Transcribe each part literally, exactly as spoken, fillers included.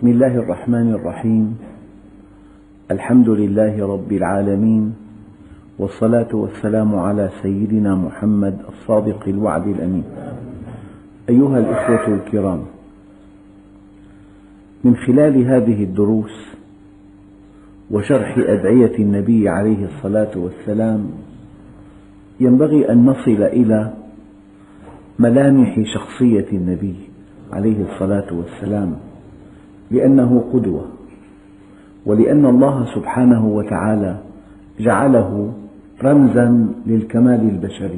بسم الله الرحمن الرحيم. الحمد لله رب العالمين، والصلاة والسلام على سيدنا محمد الصادق الوعد الأمين. أيها الإخوة الكرام، من خلال هذه الدروس وشرح أدعية النبي عليه الصلاة والسلام ينبغي أن نصل إلى ملامح شخصية النبي عليه الصلاة والسلام، لأنه قدوة، ولأن الله سبحانه وتعالى جعله رمزا للكمال البشري.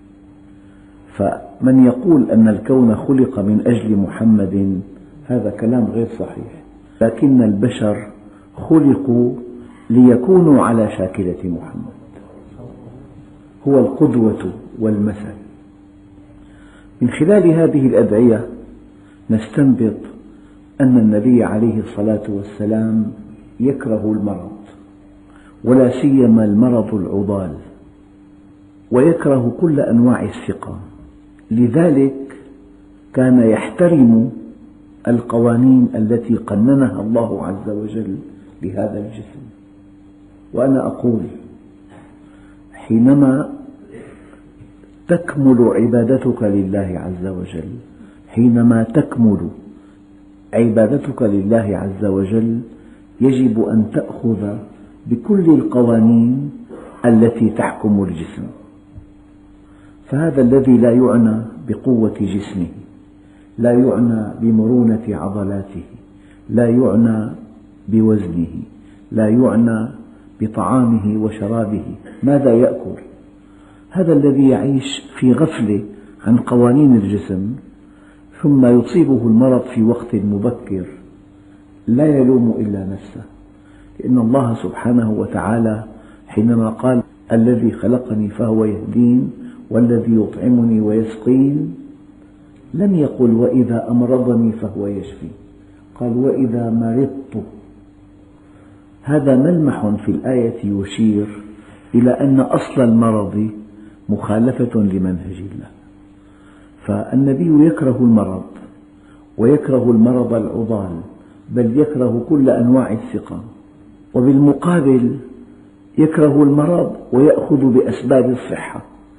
فمن يقول أن الكون خلق من أجل محمد هذا كلام غير صحيح، لكن البشر خلقوا ليكونوا على شاكلة محمد، هو القدوة والمثل. من خلال هذه الأدعية نستنبط أن النبي عليه الصلاة والسلام يكره المرض، ولا سيما المرض العضال، ويكره كل أنواع السقام، لذلك كان يحترم القوانين التي قننها الله عز وجل لهذا الجسم. وأنا أقول حينما تكمل عبادتك لله عز وجل، حينما تكمل عبادتك لله عز وجل يجب أن تأخذ بكل القوانين التي تحكم الجسم. فهذا الذي لا يعنى بقوة جسمه، لا يعنى بمرونة عضلاته، لا يعنى بوزنه، لا يعنى بطعامه وشرابه، ماذا يأكل؟ هذا الذي يعيش في غفلة عن قوانين الجسم ثم يصيبه المرض في وقت مبكر لا يلوم إلا نفسه، لأن الله سبحانه وتعالى حينما قال الذي خلقني فهو يهدين والذي يطعمني ويسقين لم يقل وإذا أمرضني فهو يشفين، قال وإذا مرضت. هذا ملمح في الآية يشير إلى أن أصل المرض مخالفة لمنهج الله. فالنبي يكره المرض، ويكره المرض العضال، بل يكره كل أنواع السقام، وبالمقابل يكره المرض ويأخذ بأسباب الصحة.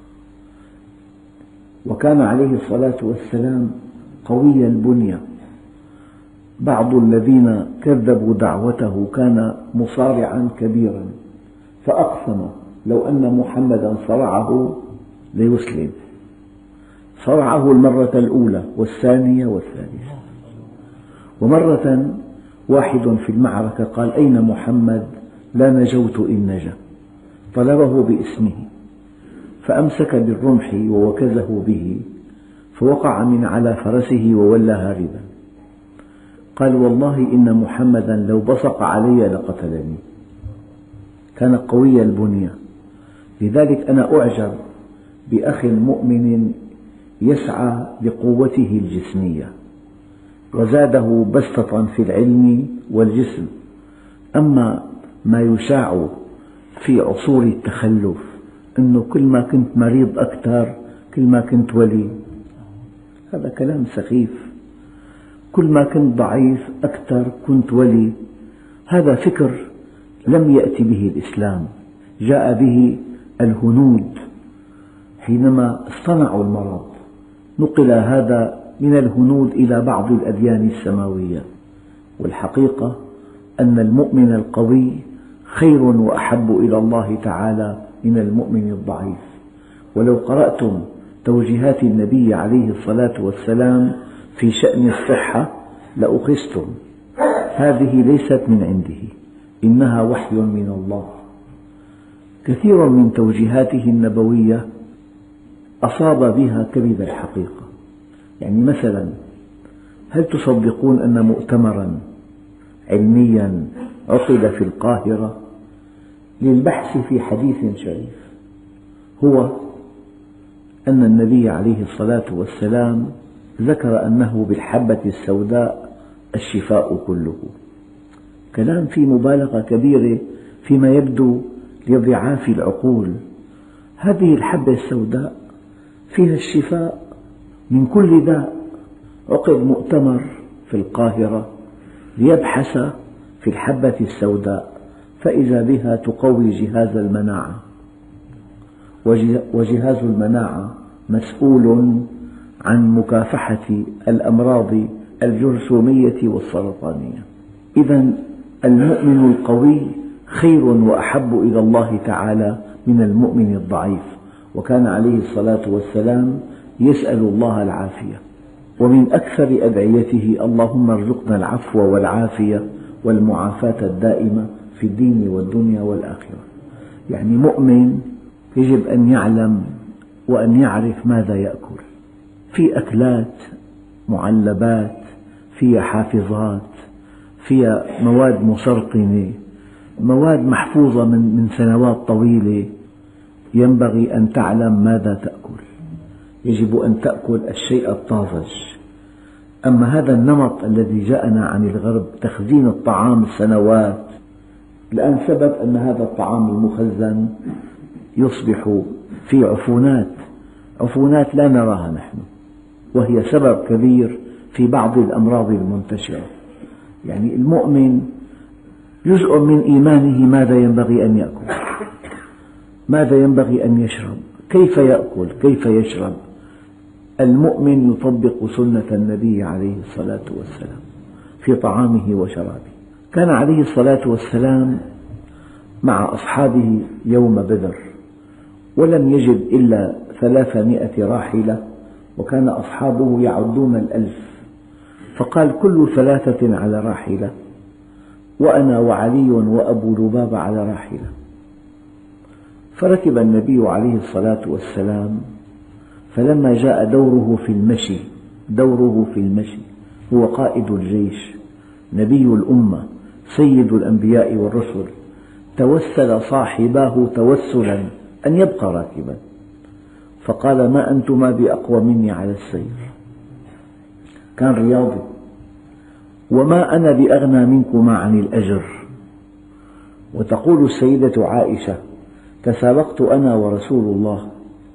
وكان عليه الصلاة والسلام قوي البنية. بعض الذين كذبوا دعوته كان مصارعا كبيرا، فأقسم لو أن محمدا صرعه ليسلم، صرعه المرة الأولى والثانية والثالثة. ومرة واحد في المعركة قال أين محمد؟ لا نجوت إن نجا، طلبه باسمه فأمسك بالرمح ووكزه به فوقع من على فرسه وولى هاربا. قال والله إن محمدا لو بصق علي لقتلني. كان قوي البنية. لذلك أنا أعجب بأخ مؤمن يسعى لقوته الجسمية وزاده بسطة في العلم والجسم. أما ما يشاع في عصور التخلف أنه كل ما كنت مريض أكثر كل ما كنت ولي، هذا كلام سخيف. كل ما كنت ضعيف أكثر كنت ولي، هذا فكر لم يأتي به الإسلام، جاء به الهنود حينما اصطنعوا المرض. نقل هذا من الهنود إلى بعض الأديان السماوية. والحقيقة أن المؤمن القوي خير وأحب إلى الله تعالى من المؤمن الضعيف. ولو قرأتم توجيهات النبي عليه الصلاة والسلام في شأن الصحة لأخذتم هذه ليست من عنده، إنها وحي من الله. كثير من توجيهاته النبوية أصاب بها كبد الحقيقة. يعني مثلا هل تصدقون أن مؤتمرا علميا عقد في القاهرة للبحث في حديث شريف هو أن النبي عليه الصلاة والسلام ذكر أنه بالحبة السوداء الشفاء كله. كلام فيه مبالغة كبيرة فيما يبدو لضعاف العقول. هذه الحبة السوداء فيها الشفاء من كل داء. عقد مؤتمر في القاهرة ليبحث في الحبة السوداء فإذا بها تقوي جهاز المناعة، وجهاز المناعة مسؤول عن مكافحة الأمراض الجرثومية والسرطانية. إذا المؤمن القوي خير وأحب إلى الله تعالى من المؤمن الضعيف، وكان عليه الصلاة والسلام يسأل الله العافية، ومن أكثر أدعيته: اللهم ارزقنا العفو والعافية والمعافاة الدائمة في الدين والدنيا والآخرة. يعني مؤمن يجب أن يعلم وأن يعرف ماذا يأكل. في أكلات معلبات فيها حافظات، فيها مواد مسرطنة، مواد محفوظة من سنوات طويلة، ينبغي أن تعلم ماذا تأكل. يجب أن تأكل الشيء الطازج. أما هذا النمط الذي جاءنا عن الغرب، تخزين الطعام سنوات، الآن ثبت أن هذا الطعام المخزن يصبح فيه عفونات، عفونات لا نراها نحن، وهي سبب كبير في بعض الأمراض المنتشرة. يعني المؤمن جزء من إيمانه ماذا ينبغي أن يأكل، ماذا ينبغي أن يشرب، كيف يأكل، كيف يشرب. المؤمن يطبق سنة النبي عليه الصلاة والسلام في طعامه وشرابه. كان عليه الصلاة والسلام مع أصحابه يوم بدر، ولم يجد إلا ثلاثمائة راحلة، وكان أصحابه يعدون الألف، فقال: كل ثلاثة على راحلة، وأنا وعلي وأبو لبابة على راحلة. فركب النبي عليه الصلاة والسلام، فلما جاء دوره في المشي دوره في المشي هو قائد الجيش، نبي الأمة، سيد الأنبياء والرسل، توسل صاحباه توسلا أن يبقى راكبا، فقال: ما أنتما بأقوى مني على السير. كان رياضي. وما أنا بأغنى منكما عن الأجر. وتقول السيدة عائشة: تسابقت أنا ورسول الله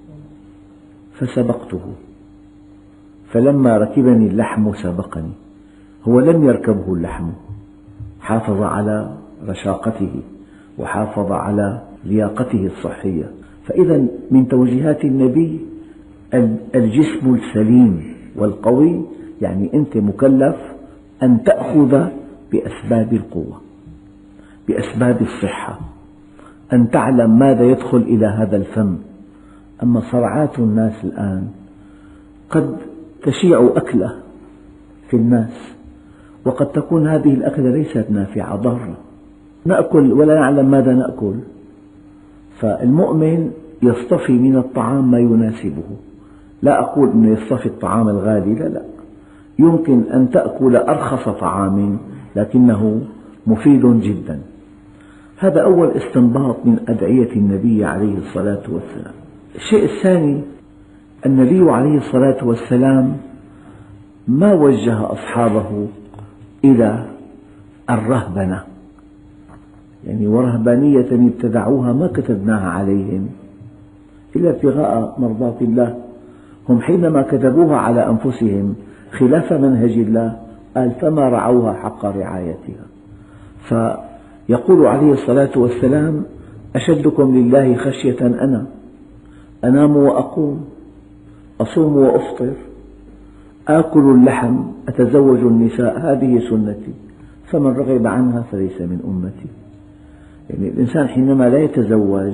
فسبقته، فلما ركبني اللحم سبقني. هو لم يركبه اللحم، حافظ على رشاقته وحافظ على لياقته الصحية. فإذا من توجيهات النبي الجسم السليم والقوي، يعني أنت مكلف أن تأخذ بأسباب القوة، بأسباب الصحة، أن تعلم ماذا يدخل إلى هذا الفم. أما صرعات الناس الآن قد تشيع أكلة في الناس، وقد تكون هذه الأكلة ليست نافعة، ضارة، نأكل ولا نعلم ماذا نأكل. فالمؤمن يصطفي من الطعام ما يناسبه. لا أقول أنه يصطفي الطعام الغالي، لا لا، يمكن أن تأكل أرخص طعام لكنه مفيد جدا. هذا أول استنباط من أدعية النبي عليه الصلاة والسلام. الشيء الثاني، النبي عليه الصلاة والسلام ما وجه أصحابه إلى الرهبنة، يعني ورهبانية ابتدعوها ما كتبناها عليهم إلا ابتغاء مرضات الله. هم حينما كتبوها على أنفسهم خلاف منهج الله قال: فما رعوها حق رعايتها. فيقول عليه الصلاة والسلام: أشدكم لله خشية أنا، أنام وأقوم، أصوم وأفطر، آكل اللحم، أتزوج النساء، هذه سنتي، فمن رغب عنها فليس من أمتي. يعني الإنسان حينما لا يتزوج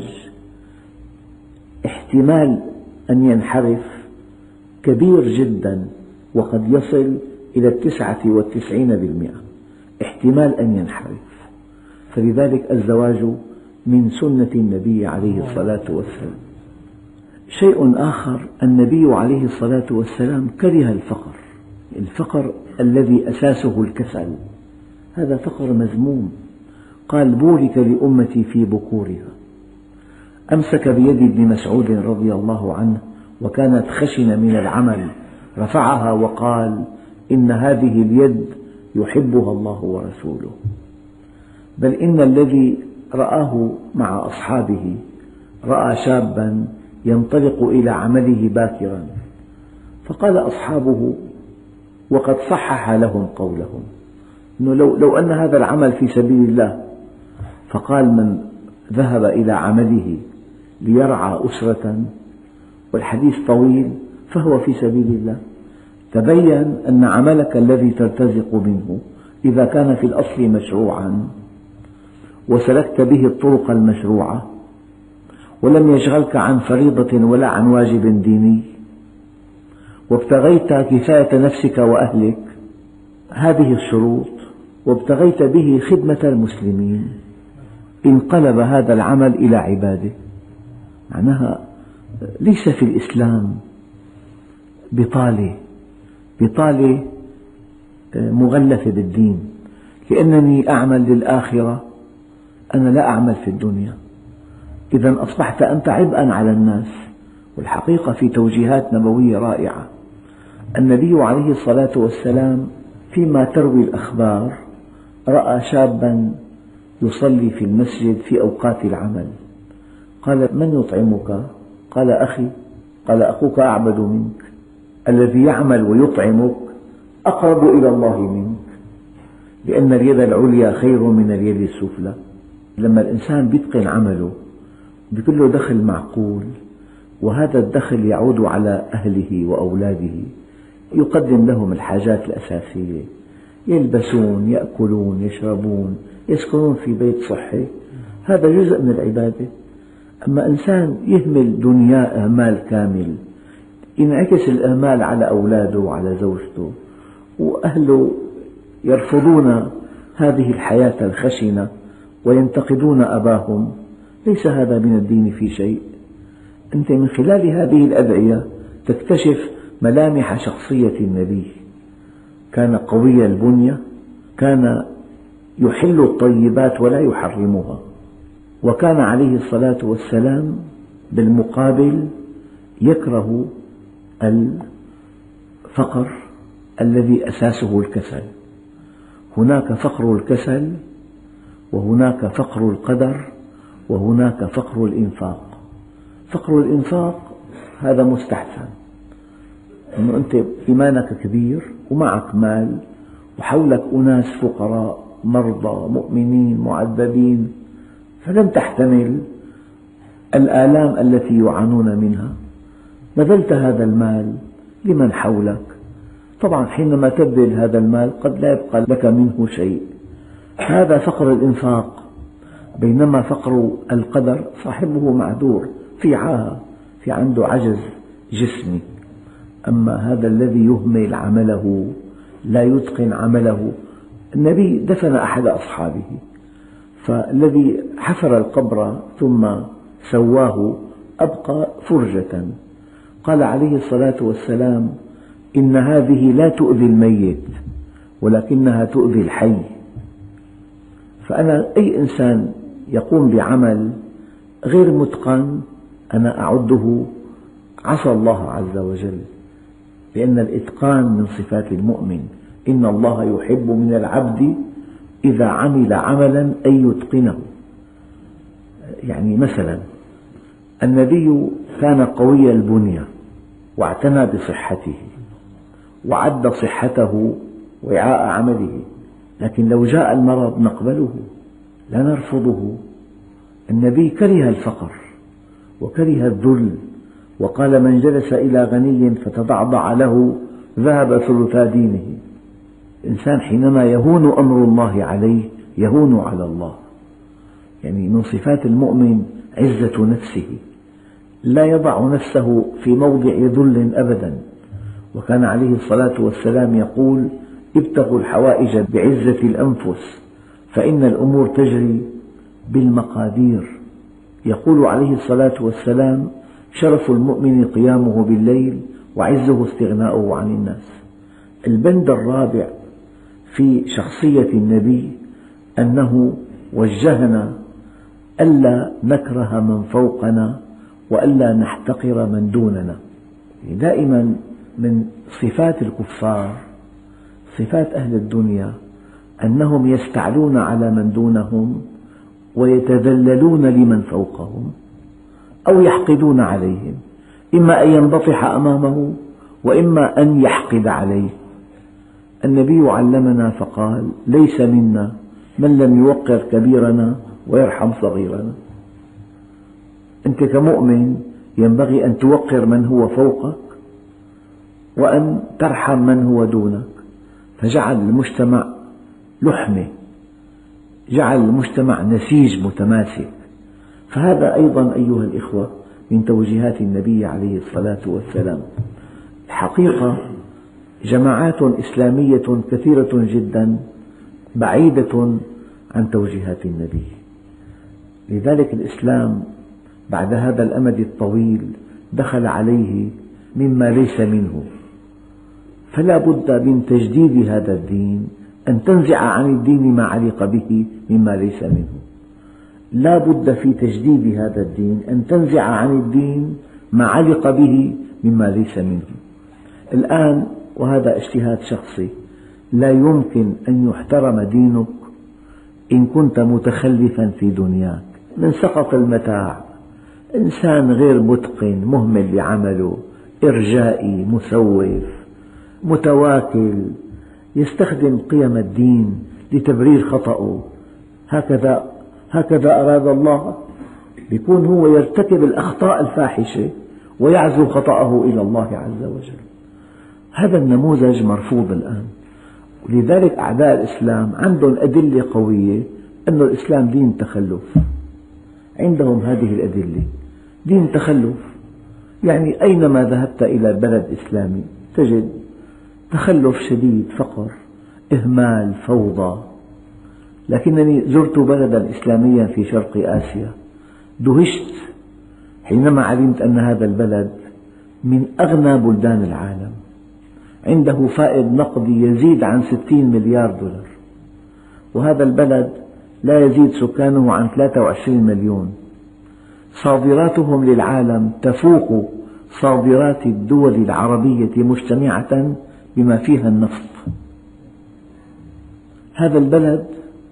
احتمال أن ينحرف كبير جدا، وقد يصل إلى التسعة والتسعين بالمئة احتمال أن ينحرف. فلذلك الزواج من سنة النبي عليه الصلاة والسلام. شيء آخر، النبي عليه الصلاة والسلام كره الفقر، الفقر الذي أساسه الكسل، هذا فقر مذموم. قال: بورك لأمتي في بكورها. أمسك بيد ابن مسعود رضي الله عنه وكانت خشنة من العمل، رفعها وقال: إن هذه اليد يحبها الله ورسوله. بل إن الذي رآه مع أصحابه رأى شابا ينطلق إلى عمله باكرا، فقال أصحابه وقد صحح لهم قولهم: أنه لو, لو أن هذا العمل في سبيل الله، فقال من ذهب إلى عمله ليرعى أسرة والحديث طويل فهو في سبيل الله. تبين أن عملك الذي ترتزق منه إذا كان في الأصل مشروعا وسلكت به الطرق المشروعة ولم يشغلك عن فريضة ولا عن واجب ديني وابتغيت كفاية نفسك وأهلك، هذه الشروط، وابتغيت به خدمة المسلمين، انقلب هذا العمل إلى عبادة. معناها ليس في الإسلام بطالة بطالة مغلفة بالدين، لأنني أعمل للآخرة، أنا لا أعمل في الدنيا. إذا أصبحت أنت عبئا على الناس. والحقيقة في توجيهات نبوية رائعة. النبي عليه الصلاة والسلام فيما تروي الأخبار رأى شابا يصلي في المسجد في أوقات العمل، قال: من يطعمك؟ قال: أخي. قال: أخوك أعبد منك، الذي يعمل ويطعمك أقرب إلى الله منك، لأن اليد العليا خير من اليد السفلى. لما الإنسان يتقن عمله بيكون له دخل معقول، وهذا الدخل يعود على أهله وأولاده، يقدم لهم الحاجات الأساسية، يلبسون، يأكلون، يشربون، يسكنون في بيت صحي، هذا جزء من العبادة. أما إنسان يهمل دنيا إهمال كامل، ينعكس الإهمال على أولاده وعلى زوجته، وأهله يرفضون هذه الحياة الخشنة وينتقدون أباهم، ليس هذا من الدين في شيء. أنت من خلال هذه الأدعية تكتشف ملامح شخصية النبي. كان قوي البنية، كان يحل الطيبات ولا يحرمها، وكان عليه الصلاة والسلام بالمقابل يكره الفقر الذي أساسه الكسل. هناك فقر الكسل، وهناك فقر القدر، وهناك فقر الإنفاق. فقر الإنفاق هذا مستحسن، أنه أنت إيمانك كبير ومعك مال وحولك أناس فقراء مرضى مؤمنين معذبين، فلم تحتمل الآلام التي يعانون منها، بذلت هذا المال لمن حولك. طبعا حينما تبذل هذا المال قد لا يبقى لك منه شيء، هذا فقر الإنفاق. بينما فقر القدر صاحبه معذور، في عاهة، في عنده عجز جسمي. أما هذا الذي يهمل عمله، لا يتقن عمله. النبي دفن أحد أصحابه، فالذي حفر القبر ثم سواه أبقى فرجة. قال عليه الصلاة والسلام: إن هذه لا تؤذي الميت ولكنها تؤذي الحي. فأنا أي إنسان يقوم بعمل غير متقن أنا أعده عصى الله عز وجل، لأن الإتقان من صفات المؤمن. إن الله يحب من العبد إذا عمل عملا أن يتقنه. يعني مثلا النبي كان قوي البنية واعتنى بصحته وعد صحته وعاء عمله، لكن لو جاء المرض نقبله لا نرفضه. النبي كره الفقر وكره الذل، وقال: من جلس إلى غني فتضعضع له ذهب ثلثا دينه. الإنسان حينما يهون أمر الله عليه يهون على الله. يعني من صفات المؤمن عزة نفسه، لا يضع نفسه في موضع ذل أبدا. وكان عليه الصلاة والسلام يقول: ابتغوا الحوائج بعزة الأنفس فإن الأمور تجري بالمقادير. يقول عليه الصلاة والسلام: شرف المؤمن قيامه بالليل وعزه استغناؤه عن الناس. البند الرابع في شخصية النبي أنه وجهنا ألا نكره من فوقنا وألا نحتقر من دوننا. دائما من صفات الكفار، صفات أهل الدنيا، أنهم يستعلون على من دونهم ويتذللون لمن فوقهم أو يحقدون عليهم، إما أن ينبطح أمامه وإما أن يحقد عليه. النبي علمنا فقال: ليس منا من لم يوقر كبيرنا ويرحم صغيرنا. أنت كمؤمن ينبغي أن توقر من هو فوقك وأن ترحم من هو دونك، فجعل المجتمع لحمة، جعل المجتمع نسيج متماسك. فهذا أيضا أيها الإخوة من توجيهات النبي عليه الصلاة والسلام. الحقيقة جماعات إسلامية كثيرة جدا بعيدة عن توجيهات النبي، لذلك الإسلام بعد هذا الأمد الطويل دخل عليه مما ليس منه، فلا بد من تجديد هذا الدين، أن تنزع عن الدين ما علق به مما ليس منه. لا بد في تجديد هذا الدين أن تنزع عن الدين ما علق به مما ليس منه. الآن وهذا اجتهاد شخصي، لا يمكن أن يحترم دينك إن كنت متخلفا في دنياك من سقط المتاع، إنسان غير متقن، مهمل بعمله، إرجائي، مسوف، متواكل، يستخدم قيم الدين لتبرير خطأه. هكذا هكذا أراد الله، يكون هو يرتكب الأخطاء الفاحشة ويعزو خطأه إلى الله عز وجل. هذا النموذج مرفوض الآن، ولذلك أعداء الإسلام عندهم أدلة قوية أن الإسلام دين تخلف. عندهم هذه الأدلة، دين تخلف، يعني أينما ذهبت إلى بلد إسلامي تجد تخلف شديد، فقر، إهمال، فوضى. لكنني زرت بلدا إسلاميا في شرق آسيا، دهشت حينما علمت أن هذا البلد من أغنى بلدان العالم، عنده فائض نقدي يزيد عن ستين مليار دولار، وهذا البلد لا يزيد سكانه عن ثلاثة وعشرين مليون. صادراتهم للعالم تفوق صادرات الدول العربية مجتمعة بما فيها النفط. هذا البلد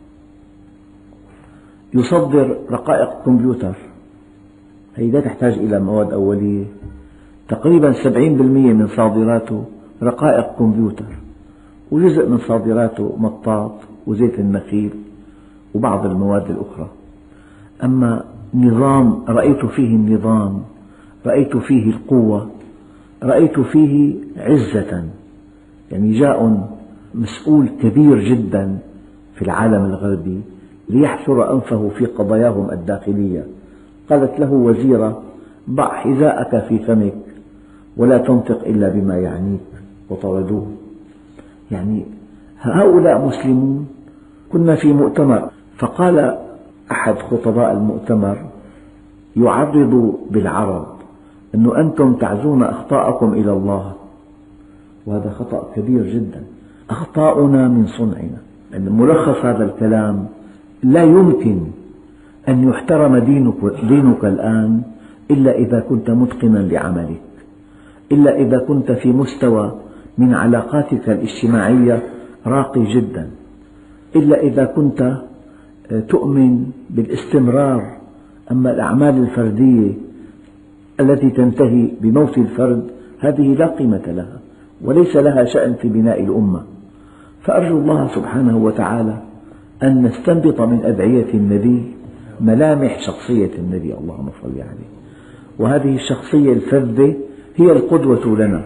يصدر رقائق كمبيوتر، هي لا تحتاج إلى مواد أولية، تقريبا سبعين بالمئة من صادراته رقائق كمبيوتر، وجزء من صادراته مطاط وزيت النخيل وبعض المواد الأخرى. أما نظام، رأيت فيه النظام، رأيت فيه القوة، رأيت فيه عزة. يعني جاء مسؤول كبير جدا في العالم الغربي ليحشر أنفه في قضاياهم الداخلية، قالت له وزيرة: ضع حذاءك في فمك ولا تنطق إلا بما يعنيك، وطردوه. يعني هؤلاء مسلمون. كنا في مؤتمر، فقال أحد خطباء المؤتمر يعرض بالعرب أن أنتم تعزون أخطاءكم إلى الله، وهذا خطأ كبير جدا. أخطاؤنا من صنعنا. ملخص هذا الكلام: لا يمكن أن يحترم دينك, دينك الآن إلا إذا كنت متقنا لعملك، إلا إذا كنت في مستوى من علاقاتك الاجتماعية راقي جدا، إلا إذا كنت تؤمن بالاستمرار. أما الأعمال الفردية التي تنتهي بموت الفرد هذه لا قيمة لها وليس لها شأن في بناء الأمة. فأرجو الله سبحانه وتعالى أن نستنبط من أدعية النبي ملامح شخصية النبي، اللهم صل عليه، وهذه الشخصية الفذة هي القدوة لنا.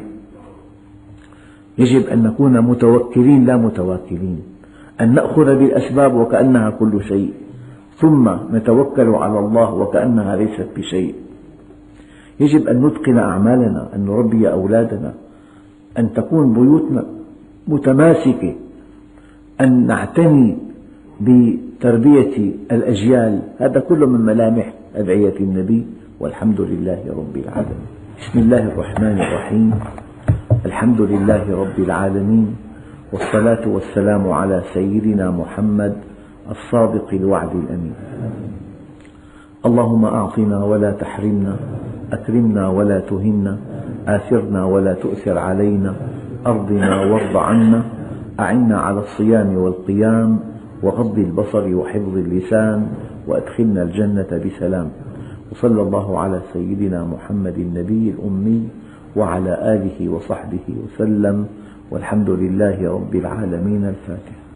يجب أن نكون متوكلين لا متواكلين، أن نأخذ بالأسباب وكأنها كل شيء، ثم نتوكل على الله وكأنها ليست بشيء. يجب أن نتقن أعمالنا، أن نربي أولادنا، أن تكون بيوتنا متماسكة، أن نعتني بتربية الأجيال. هذا كله من ملامح أدعية النبي، والحمد لله رب العالمين. بسم الله الرحمن الرحيم. الحمد لله رب العالمين، والصلاة والسلام على سيدنا محمد الصادق الوعد الأمين. اللهم أعطنا ولا تحرمنا، أكرمنا ولا تهنا، آثرنا ولا تؤثر علينا، أرضنا وارض عنا، أعنا على الصيام والقيام وغض البصر وحفظ اللسان، وأدخلنا الجنة بسلام. وصلى الله على سيدنا محمد النبي الأمي وعلى آله وصحبه وسلم، والحمد لله رب العالمين. الفاتحة.